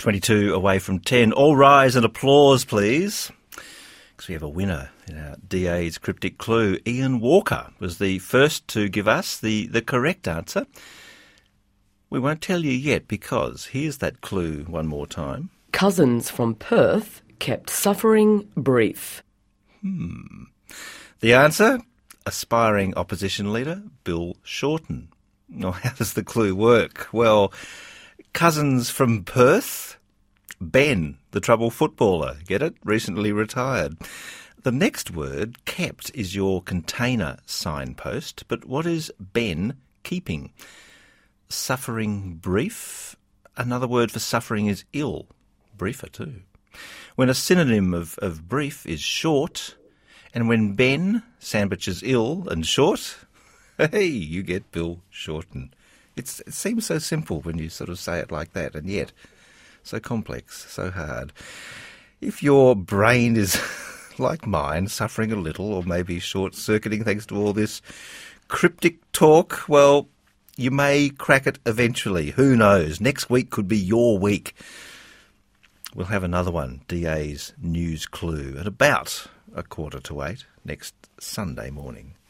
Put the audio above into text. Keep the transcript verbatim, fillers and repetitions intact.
twenty-two away from ten. All rise and applause, please. Because we have a winner in our D A's cryptic clue. Ian Walker was the first to give us the, the correct answer. We won't tell you yet because here's that clue one more time. Cousins from Perth kept suffering brief. Hmm. The answer? Aspiring opposition leader Bill Shorten. Now, how does the clue work? Well, cousins from Perth? Ben, the trouble footballer, get it? Recently retired. The next word, kept, is your container signpost, but what is Ben keeping? Suffering brief? Another word for suffering is ill. Briefer too. When a synonym of, of brief is short, and when Ben sandwiches ill and short, hey, you get Bill Shorten. It's, it seems so simple when you sort of say it like that, and yet so complex, so hard. If your brain is, like mine, suffering a little or maybe short-circuiting thanks to all this cryptic talk, well, you may crack it eventually. Who knows? Next week could be your week. We'll have another one, D A's News Clue, at about a quarter to eight next Sunday morning.